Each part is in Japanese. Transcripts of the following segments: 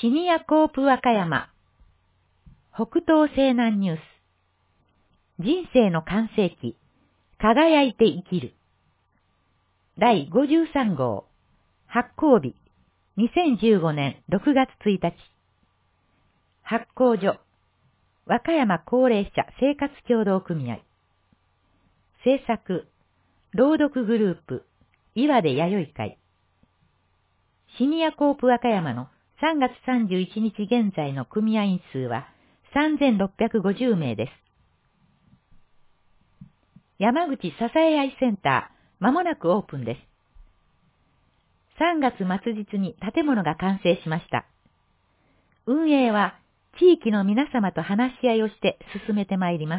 シニアコープ和歌山北東西南ニュース人生の完成期輝いて生きる第53号発行日2015年6月1日発行所和歌山高齢者生活協同組合制作朗読グループ岩出弥生会シニアコープ和歌山の3月31日現在の組合員数は3650名です。山口支え合いセンター、まもなくオープンです。3月末日に建物が完成しました。運営は地域の皆様と話し合いをして進めてまいります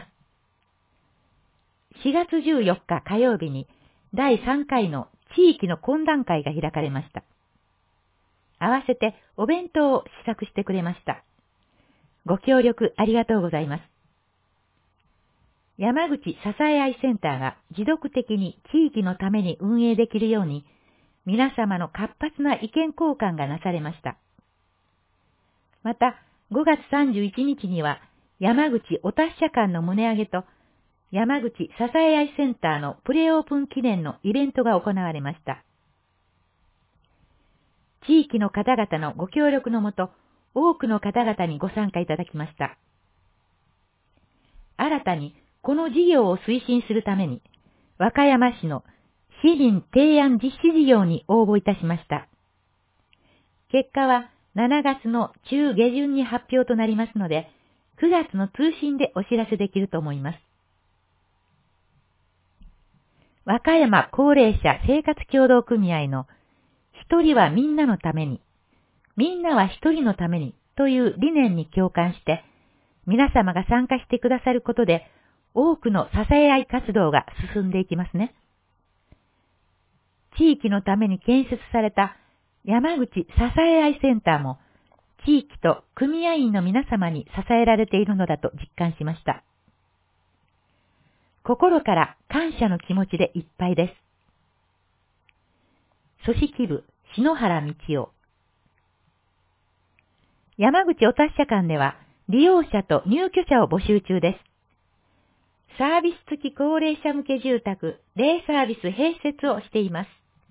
。4月14日火曜日に第3回の地域の懇談会が開かれました。合わせてお弁当を試作してくれました。ご協力ありがとうございます。山口支え合いセンターが持続的に地域のために運営できるように、皆様の活発な意見交換がなされました。また、5月31日には、山口お達者館の胸上げと、山口支え合いセンターのプレオープン記念のイベントが行われました。地域の方々のご協力のもと、多くの方々にご参加いただきました。新たにこの事業を推進するために、和歌山市の市林提案実施事業に応募いたしました。結果は7月の中下旬に発表となりますので、9月の通信でお知らせできると思います。和歌山高齢者生活協同組合の一人はみんなのために、みんなは一人のためにという理念に共感して、皆様が参加してくださることで、多くの支え合い活動が進んでいきますね。地域のために建設された山口支え合いセンターも、地域と組合員の皆様に支えられているのだと実感しました。心から感謝の気持ちでいっぱいです。組織部、篠原道夫。山口お達者館では、利用者と入居者を募集中です。サービス付き高齢者向け住宅、デイサービス併設をしています。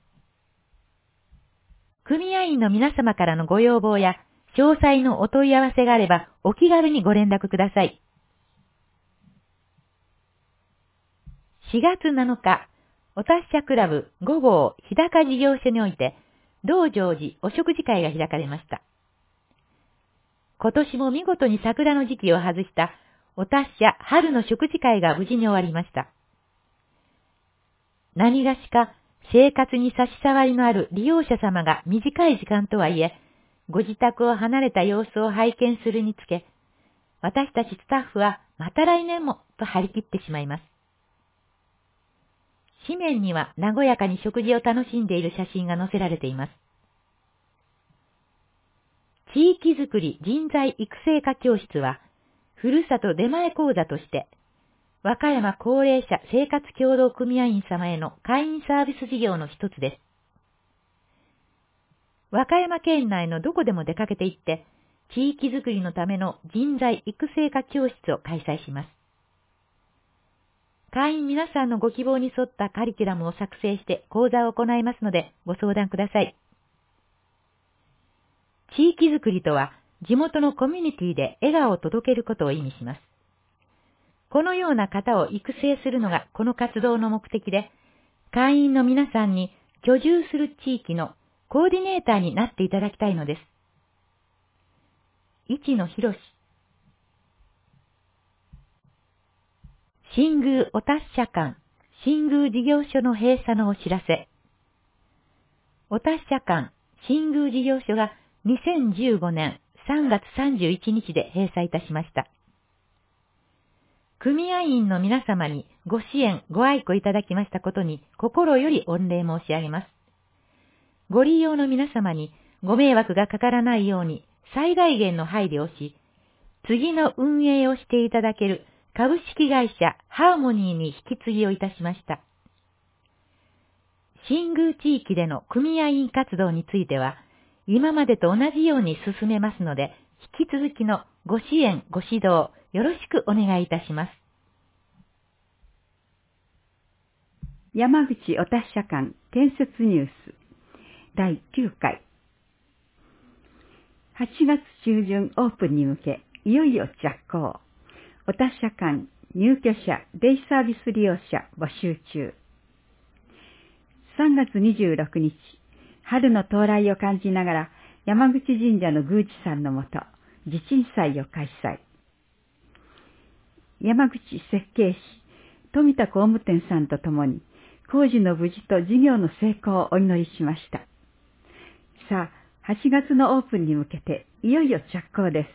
組合員の皆様からのご要望や、詳細のお問い合わせがあれば、お気軽にご連絡ください。4月7日、お達者クラブ5号日高事業所において、道成寺お食事会が開かれました。今年も見事に桜の時期を外したお達者春の食事会が無事に終わりました。何がしか生活に差し障りのある利用者様が短い時間とはいえ、ご自宅を離れた様子を拝見するにつけ、私たちスタッフはまた来年もと張り切ってしまいます。紙面には和やかに食事を楽しんでいる写真が載せられています。地域づくり人材育成科教室は、ふるさと出前講座として、和歌山高齢者生活協同組合員様への会員サービス事業の一つです。和歌山県内のどこでも出かけて行って、地域づくりのための人材育成科教室を開催します。会員皆さんのご希望に沿ったカリキュラムを作成して講座を行いますのでご相談ください。地域づくりとは、地元のコミュニティで笑顔を届けることを意味します。このような方を育成するのがこの活動の目的で、会員の皆さんに居住する地域のコーディネーターになっていただきたいのです。市野博。新宮お達者館、新宮事業所の閉鎖のお知らせ。お達者館、新宮事業所が2015年3月31日で閉鎖いたしました。組合員の皆様にご支援、ご愛顧いただきましたことに心より御礼申し上げます。ご利用の皆様にご迷惑がかからないように最大限の配慮をし、次の運営をしていただける株式会社ハーモニーに引き継ぎをいたしました。新宮地域での組合員活動については、 今までと同じように進めますので、引き続きのご支援、ご指導、よろしくお願いいたします。 山口お達者館建設ニュース第9回8月中旬オープンに向け、いよいよ着工。お達者館入居者デイサービス利用者募集中。3月26日、春の到来を感じながら、山口神社の宮司さんのもと、地鎮祭を開催。山口設計士、富田工務店さんと共に、工事の無事と事業の成功をお祈りしました。さあ、8月のオープンに向けて、いよいよ着工です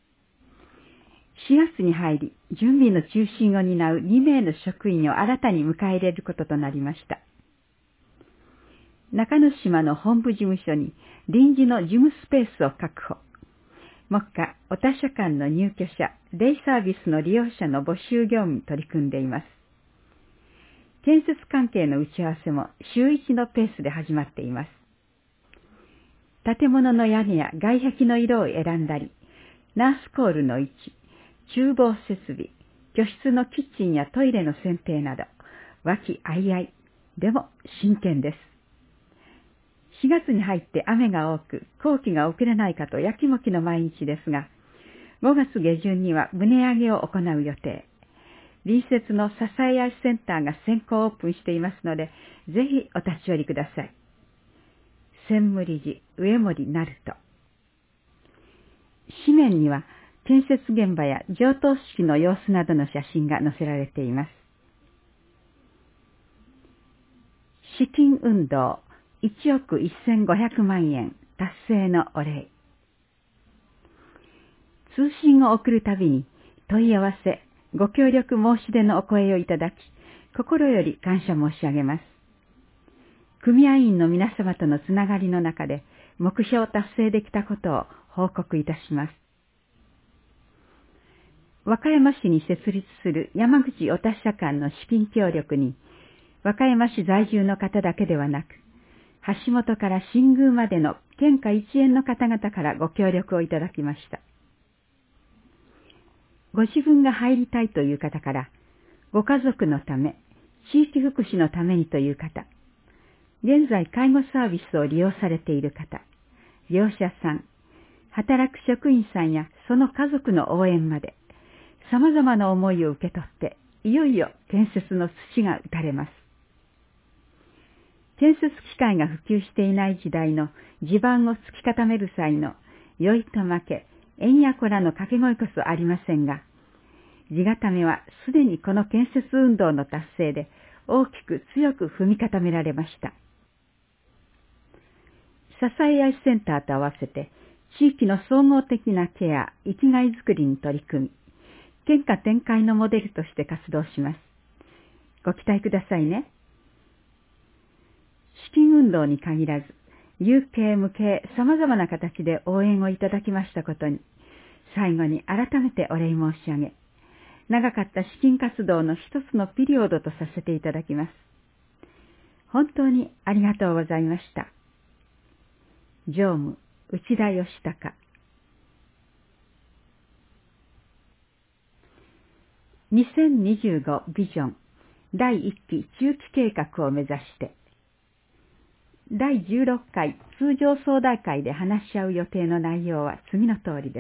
。4月に入り、準備の中心を担う2名の職員を新たに迎え入れることとなりました。中之島の本部事務所に臨時の事務スペースを確保。目下、お達者館の入居者、デイサービスの利用者の募集業務に取り組んでいます。建設関係の打ち合わせも週1のペースで始まっています。建物の屋根や外壁の色を選んだり、ナースコールの位置、厨房設備、居室のキッチンやトイレの選定など、和気あいあい、でも真剣です。4月に入って雨が多く、工期が遅れないかとやきもきの毎日ですが、5月下旬には棟上げを行う予定。隣接の支え合いセンターが先行オープンしていますので、ぜひお立ち寄りください。専務理事、上森成人。紙面には、建設現場や上棟式の様子などの写真が載せられています。資金運動1億1500万円達成のお礼。通信を送るたびに問い合わせ、ご協力申し出のお声をいただき、心より感謝申し上げます。組合員の皆様とのつながりの中で目標を達成できたことを報告いたします。和歌山市に設立する山口お達者館の資金協力に、和歌山市在住の方だけではなく、橋本から新宮までの県下一円の方々からご協力をいただきました。ご自分が入りたいという方から、ご家族のため、地域福祉のためにという方、現在介護サービスを利用されている方、業者さん、働く職員さんやその家族の応援まで、様々な思いを受け取って、いよいよ建設の土が打たれます。建設機械が普及していない時代の地盤を突き固める際の酔いと負け、縁やこらの掛け声こそありませんが、地固めはすでにこの建設運動の達成で大きく強く踏み固められました。支え合いセンターと合わせて地域の総合的なケア、生きがいづくりに取り組み、県下展開のモデルとして活動します。ご期待くださいね。資金運動に限らず、有形無形様々な形で応援をいただきましたことに、最後に改めてお礼申し上げ、長かった資金活動の一つのピリオドとさせていただきます。本当にありがとうございました。常務、内田義孝。2025ビジョン第1期中期計画を目指して、第16回通常総代会で話し合う予定の内容は次の通りです。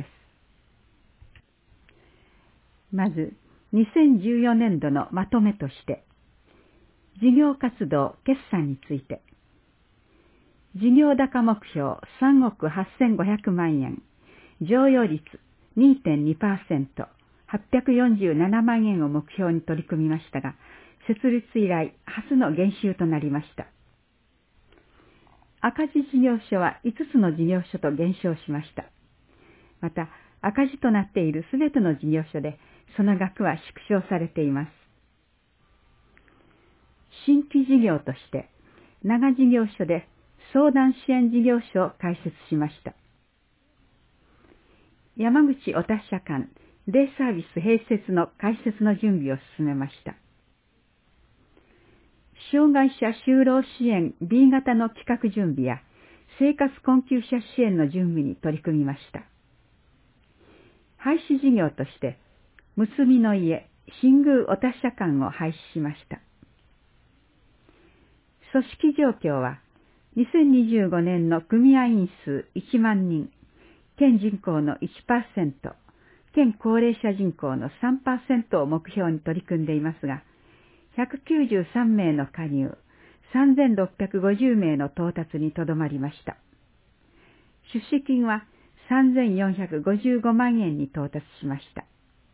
まず、2014年度のまとめとして、事業活動決算について、事業高目標3億8500万円、剰余率 2.2%、847万円を目標に取り組みましたが、設立以来初の減収となりました。赤字事業所は5つの事業所と減少しました。また、赤字となっているすべての事業所で、その額は縮小されています。新規事業として、長事業所で相談支援事業所を開設しました。山口お達者館デイサービス併設の開設の準備を進めました。障害者就労支援 B 型の企画準備や生活困窮者支援の準備に取り組みました。廃止事業として、結びの家、新宮お達者館を廃止しました。組織状況は、2025年の組合員数1万人、県人口の 1%、県高齢者人口の 3% を目標に取り組んでいますが、193名の加入、3650名の到達にとどまりました。出資金は3455万円に到達しました。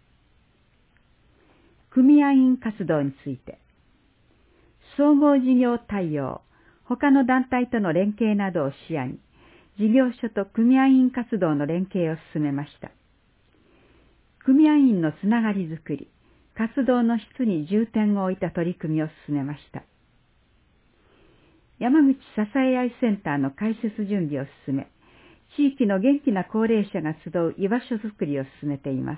組合員活動について、総合事業対応、他の団体との連携などを視野に、事業所と組合員活動の連携を進めました。組合員のつながりづくり、活動の質に重点を置いた取り組みを進めました。山口支え合いセンターの開設準備を進め、地域の元気な高齢者が集う居場所づくりを進めています。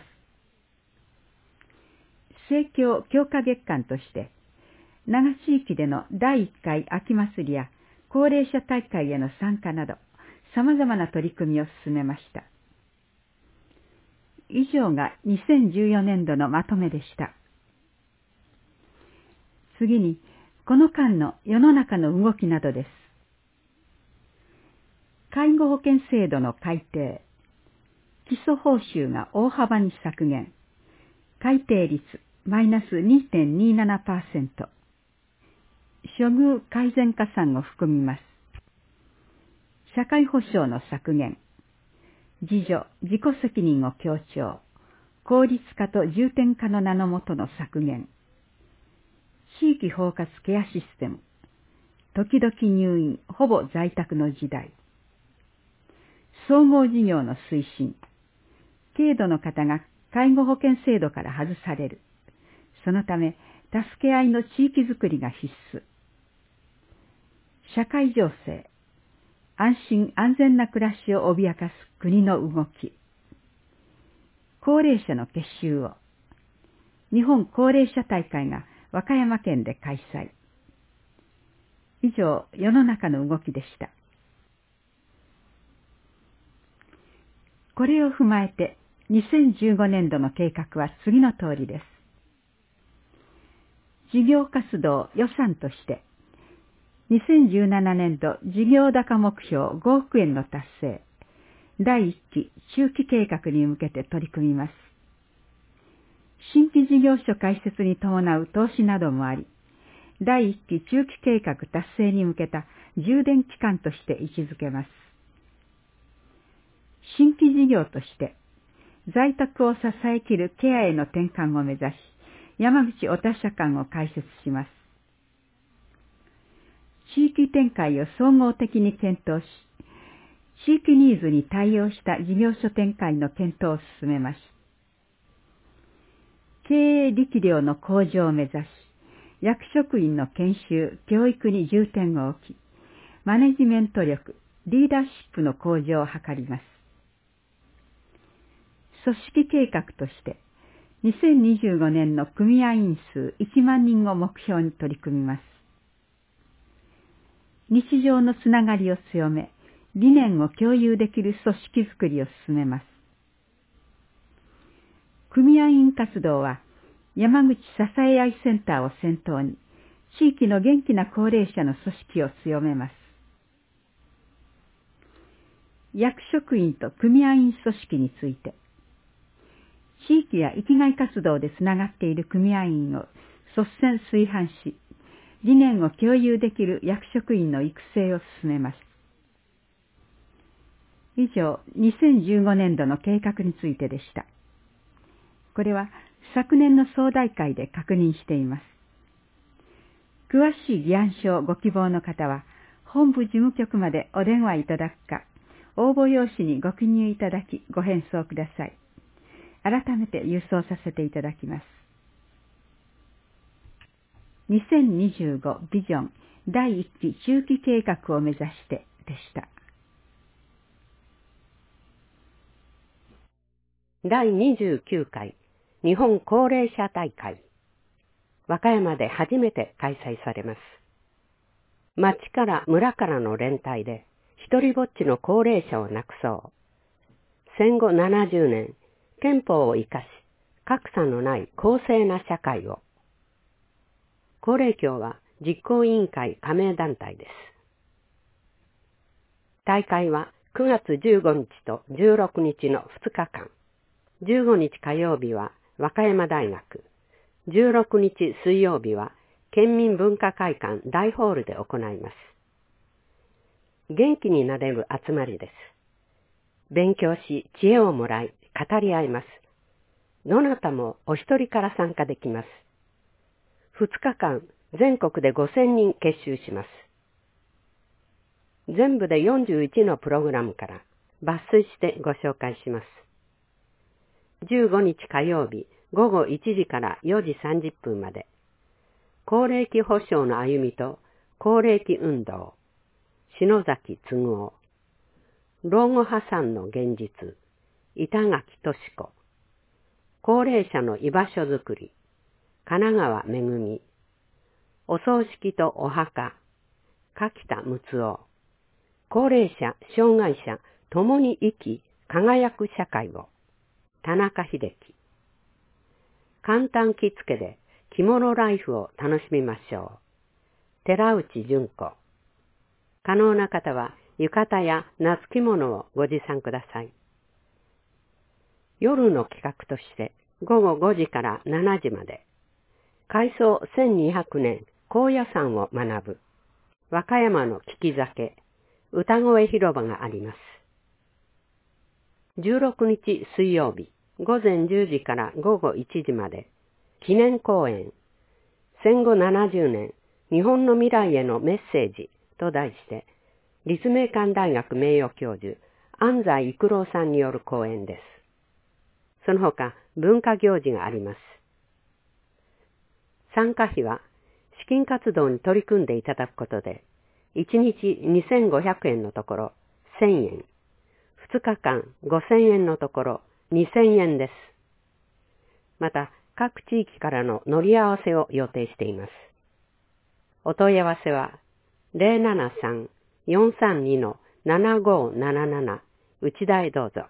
生協強化月間として、長地域での第1回秋祭りや高齢者大会への参加など、様々な取り組みを進めました。以上が2014年度のまとめでした。次に、この間の世の中の動きなどです。介護保険制度の改定、基礎報酬が大幅に削減、改定率マイナス 2.27%、処遇改善加算を含みます。社会保障の削減、自助・自己責任を強調、効率化と重点化の名の下の削減、地域包括ケアシステム、時々入院、ほぼ在宅の時代、総合事業の推進、軽度の方が介護保険制度から外される、そのため助け合いの地域づくりが必須、社会情勢、安心安全な暮らしを脅かす国の動き、高齢者の結集を、日本高齢者大会が和歌山県で開催。以上、世の中の動きでした。これを踏まえて、2015年度の計画は次の通りです。事業活動予算として、2017年度事業高目標5億円の達成、第1期中期計画に向けて取り組みます。新規事業所開設に伴う投資などもあり、第1期中期計画達成に向けた充電期間として位置づけます。新規事業として、在宅を支えきるケアへの転換を目指し、山口お達者館を開設します。地域展開を総合的に検討し、地域ニーズに対応した事業所展開の検討を進めます。経営力量の向上を目指し、役職員の研修・教育に重点を置き、マネジメント力、リーダーシップの向上を図ります。組織計画として、2025年の組合員数1万人を目標に取り組みます。日常のつながりを強め、理念を共有できる組織づくりを進めます。組合員活動は、山口支え合いセンターを先頭に、地域の元気な高齢者の組織を強めます。役職員と組合員組織について、地域や生きがい活動でつながっている組合員を率先垂範し、理念を共有できる役職員の育成を進めます。以上、2015年度の計画についてでした。これは昨年の総代会で確認しています。詳しい議案書をご希望の方は、本部事務局までお電話いただくか、応募用紙にご記入いただきご返送ください。改めて郵送させていただきます。2025ビジョン第1期中期計画を目指してでした。 第29回日本高齢者大会、和歌山で初めて開催されます。町から村からの連帯で、 一人ぼっちの高齢者をなくそう。戦後70年、憲法を生かし、格差のない公正な社会を。高齢協は実行委員会加盟団体です。大会は9月15日と16日の2日間。15日火曜日は和歌山大学。16日水曜日は県民文化会館大ホールで行います。元気になれる集まりです。勉強し知恵をもらい語り合います。どなたもお一人から参加できます。2日間全国で5000人結集します。全部で41のプログラムから抜粋してご紹介します。15日火曜日午後1時から4時30分まで、高齢期保障の歩みと高齢期運動、篠崎嗣夫、老後破産の現実、板垣俊子、高齢者の居場所づくり、神奈川めぐみ、お葬式とお墓、柿田睦夫、高齢者、障害者、共に生き、輝く社会を、田中秀樹。簡単着付けで着物ライフを楽しみましょう。寺内純子。可能な方は浴衣や夏着物をご持参ください。夜の企画として午後5時から7時まで、改装1200年高野山を学ぶ和歌山の聞き酒歌声広場があります。16日水曜日午前10時から午後1時まで、記念講演、戦後70年、日本の未来へのメッセージと題して、立命館大学名誉教授、安西育郎さんによる講演です。その他、文化行事があります。参加費は、資金活動に取り組んでいただくことで、1日2500円のところ1000円、2日間5000円のところ2000円です。また、各地域からの乗り合わせを予定しています。お問い合わせは、073-432-7577 内田へどうぞ。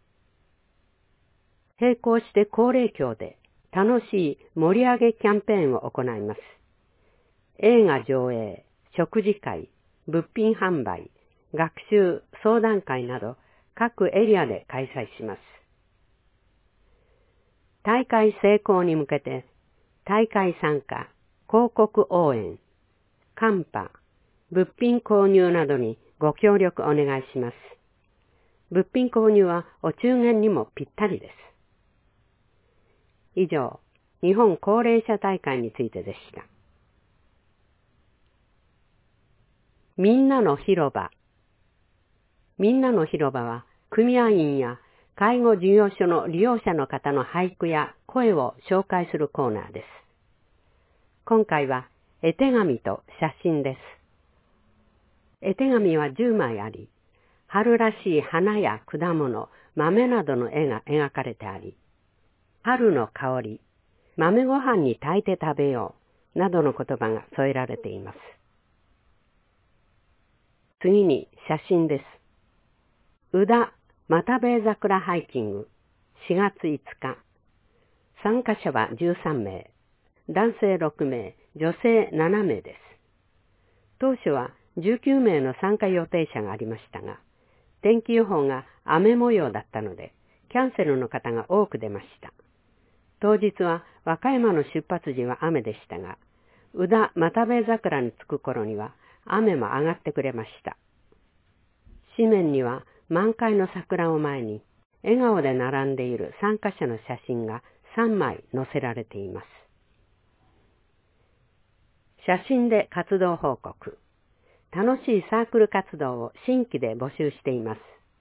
並行して高齢協で楽しい盛り上げキャンペーンを行います。映画上映、食事会、物品販売、学習、相談会など各エリアで開催します。大会成功に向けて、大会参加、広告応援、カンパ、物品購入などにご協力お願いします。物品購入はお中元にもぴったりです。以上、日本高齢者大会についてでした。みんなの広場。みんなの広場は、組合員や介護事業所の利用者の方の俳句や声を紹介するコーナーです。今回は絵手紙と写真です。絵手紙は10枚あり、春らしい花や果物、豆などの絵が描かれてあり、春の香り、豆ご飯に炊いて食べよう、などの言葉が添えられています。次に写真です。宇田又兵衛桜ハイキング4月5日。参加者は13名、男性6名、女性7名です。当初は19名の参加予定者がありましたが、天気予報が雨模様だったので、キャンセルの方が多く出ました。当日は和歌山の出発時は雨でしたが、宇田又兵衛桜に着く頃には雨も上がってくれました。紙面には満開の桜を前に笑顔で並んでいる参加者の写真が3枚載せられています。写真で活動報告。楽しいサークル活動を新規で募集しています。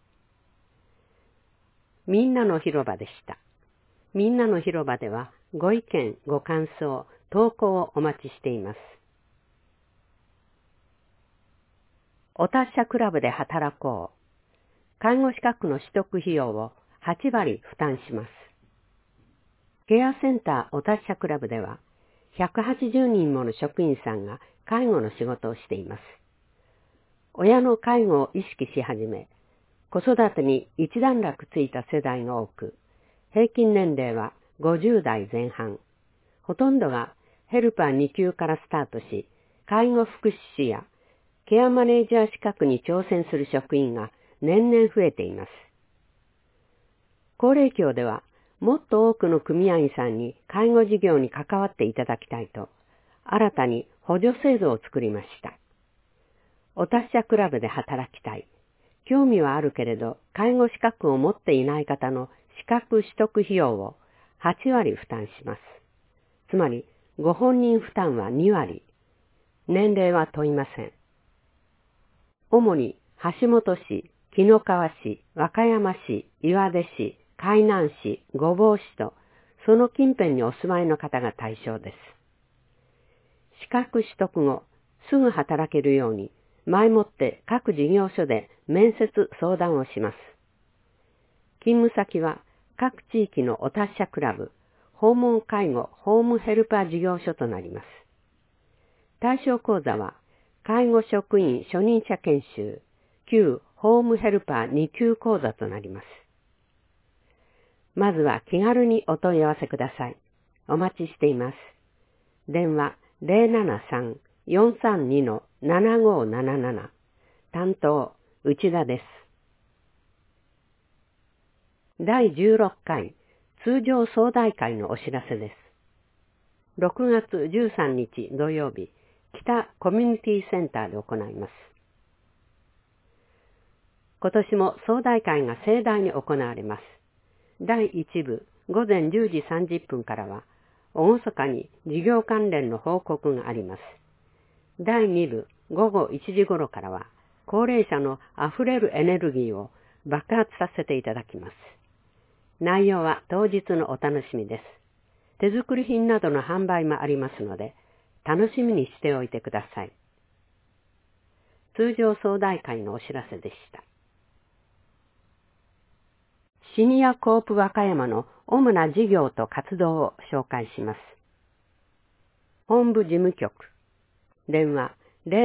みんなの広場でした。みんなの広場ではご意見、ご感想、投稿をお待ちしています。お達者クラブで働こう。介護資格の取得費用を8割負担します。ケアセンターお達者クラブでは180人もの職員さんが介護の仕事をしています。 親の介護を意識し始め、子育てに一段落ついた世代が多く、平均年齢は50代前半。ほとんどがヘルパー2級からスタートし、介護福祉士やケアマネージャー資格に挑戦する職員が年々増えています。高齢協では、もっと多くの組合員さんに介護事業に関わっていただきたいと、新たに補助制度を作りました。お達者クラブで働きたい。興味はあるけれど、介護資格を持っていない方の資格取得費用を8割負担します。つまり、ご本人負担は2割。年齢は問いません。主に、橋本市、紀の川市、和歌山市、岩出市、海南市、御坊市と、その近辺にお住まいの方が対象です。資格取得後、すぐ働けるように、前もって各事業所で面接相談をします。勤務先は各地域のお達者クラブ、訪問介護ホームヘルパー事業所となります。対象講座は、介護職員初任者研修、旧ホームヘルパー2級講座となります。まずは気軽にお問い合わせください。お待ちしています。電話073-432-7577。担当、内田です。第16回通常総代会のお知らせです。6月13日土曜日、北コミュニティセンターで行います。今年も総代会が盛大に行われます。第1部午前10時30分からは、厳かに事業関連の報告があります。第2部午後1時頃からは、高齢者のあふれるエネルギーを爆発させていただきます。内容は当日のお楽しみです。手作り品などの販売もありますので、楽しみにしておいてください。通常総代会のお知らせでした。シニアコープ和歌山の主な事業と活動を紹介します。本部事務局、電話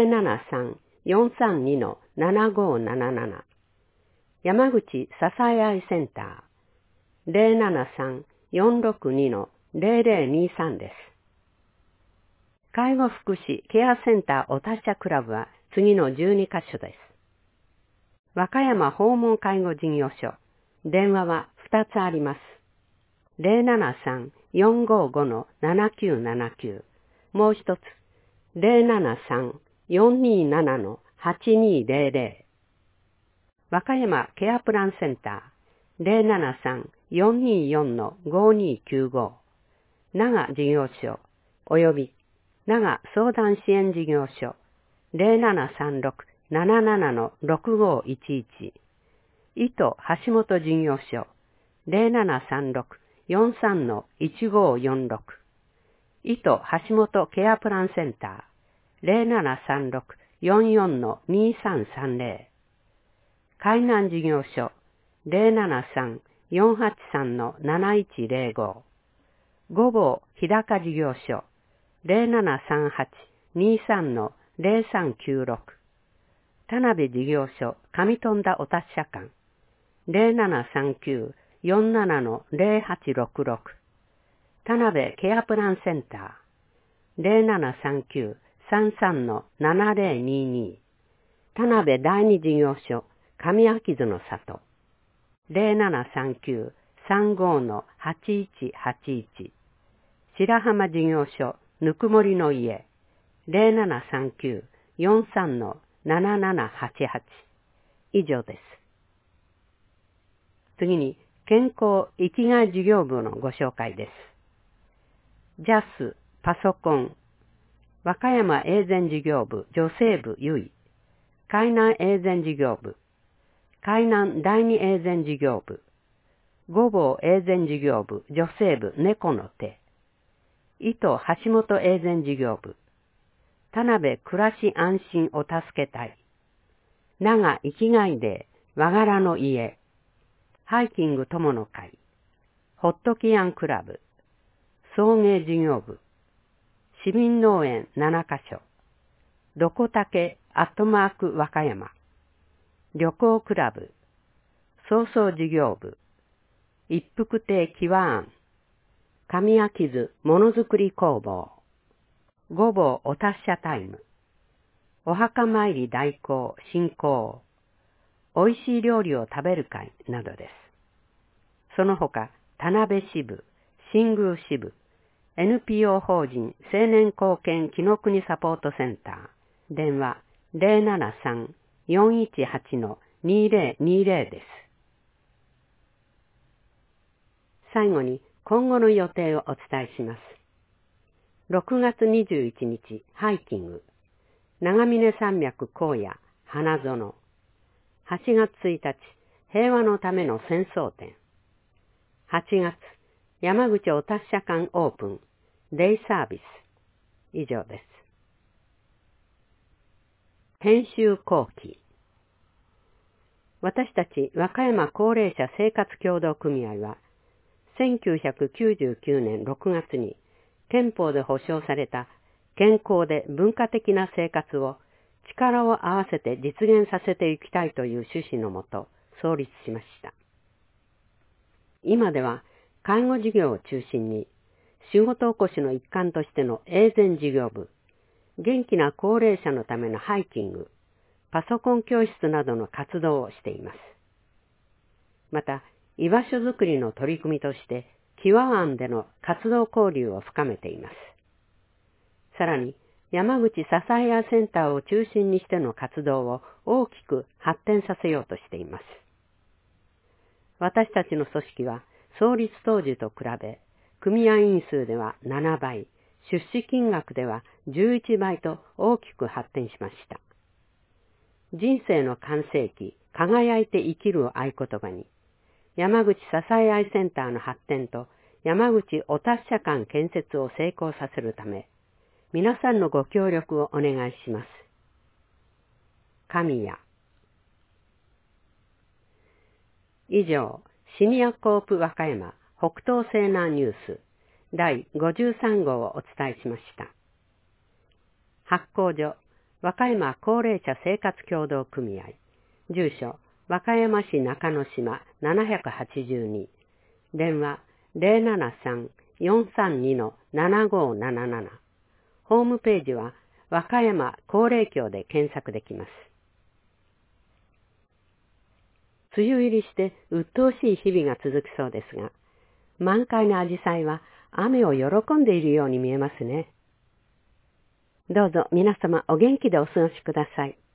073-432-7577。山口支え合いセンター、073-462-0023です。介護福祉ケアセンターお達者クラブは次の12カ所です。和歌山訪問介護事業所、電話は2つあります。073-455-7979。もう一つ、073-427-8200。和歌山ケアプランセンター、073-424-5295。長事業所、および長相談支援事業所、0736-77-6511。糸橋本事業所、0736-43-1546。糸橋本ケアプランセンター、0736-44-2330。海南事業所、073-483-7105。御坊日高事業所、0738-23-0396。田辺事業所上富田お達者館、0739-47-0866。田辺ケアプランセンター、0739-33-7022。田辺第二事業所上秋津の里、0739-35-8181。白浜事業所ぬくもりの家、0739-43-7788。以上です。次に、健康生きがい事業部のご紹介です。JAS、パソコン、和歌山永善事業部女性部ゆい、海南永善事業部、海南第二永善事業部、御坊永善事業部女性部猫の手、糸橋本永善事業部、田辺暮らし安心お助け隊、長生きがいデー和柄の家、ハイキング友の会、ホットキアンクラブ、送迎事業部、市民農園7カ所、 どこたけ@和歌山、旅行クラブ、創創事業部、一福亭きわ庵、神谷図ものづくり工房、ごぼうお達者タイム、お墓参り代行進行、おいしい料理を食べる会などです。その他、田辺支部、新宮支部、NPO 法人青年貢献紀の国サポートセンター、電話 073-418-2020 です。最後に今後の予定をお伝えします。6月21日、ハイキング、長峰山脈荒野、花園。8月1日、平和のための戦争展。8月、山口お達者館オープン、デイサービス。以上です。編集後期。私たち和歌山高齢者生活協同組合は、1999年6月に憲法で保障された健康で文化的な生活を力を合わせて実現させていきたいという趣旨のもと創立しました。今では介護事業を中心に仕事おこしの一環としての永全事業部、元気な高齢者のためのハイキング、パソコン教室などの活動をしています。また、居場所づくりの取り組みとしてきわ庵での活動交流を深めています。さらに、山口支え合いセンターを中心にしての活動を大きく発展させようとしています。私たちの組織は創立当時と比べ、組合員数では7倍、出資金額では11倍と大きく発展しました。人生の完成期、輝いて生きるを合言葉に、山口支え合いセンターの発展と山口お達者館建設を成功させるため、皆さんのご協力をお願いします。神谷。以上、シニアコープ和歌山北東西南ニュース第53号をお伝えしました。発行所、和歌山高齢者生活協同組合、住所、和歌山市中之島782、電話 073-432-7577、ホームページは和歌山高齢協で検索できます。梅雨入りして鬱陶しい日々が続きそうですが、満開のアジサイは雨を喜んでいるように見えますね。どうぞ皆様お元気でお過ごしください。